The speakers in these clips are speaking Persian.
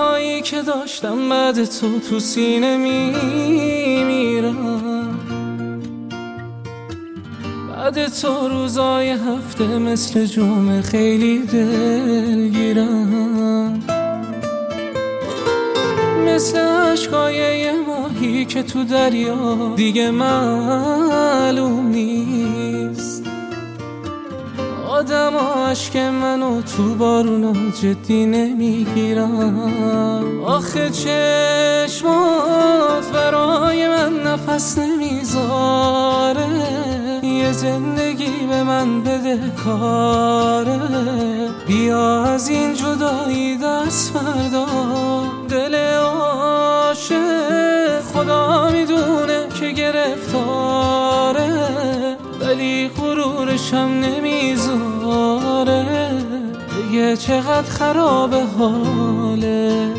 روزهایی که داشتم بعد تو سینه میمیرم. بعد تو روزای هفته مثل جمعه خیلی دلگیرم، مثل عشقای یه ماهی که تو دریا دیگه معلوم نیست. آدم عشق منو تو بارونا جدی نمیگیرم. آخه چشمات برای من نفس نمیذاره، یه زندگی به من بده کاره. بیا از این جدایی دست بردار، دل عاشق خدا میدونه که گرفتاره، ولی غرورشم نمیذاره دیگه چقدر خرابه حالش.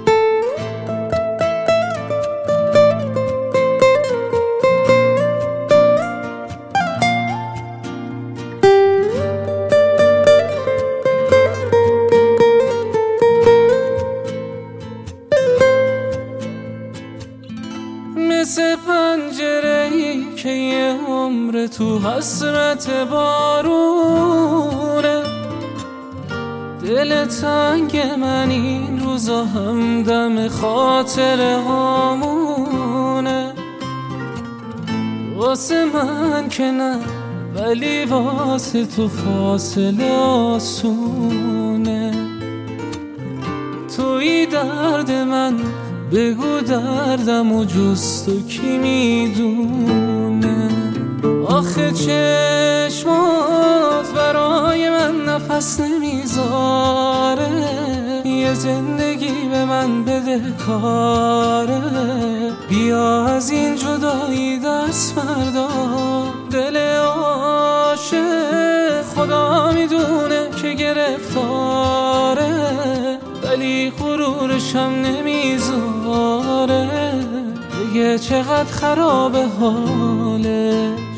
مثل پنجره‌ای که یه عمر تو حسرت بارونه، دل تنگ من این روزا همدم خاطره هامونه. واسه من که نه، ولی واسه تو فاصله آسونه. توی درد من بگو دردم و جز تو کی میدونه. آخه چشمات برای من نفس نمیذاره، یه زندگی به من بده کاره. بیا از این جدایی دست بردار، دل عاشق خدا میدونه که گرفتاره، ولی غرورشم نمیذاره دیگه چقدر خرابه حاله.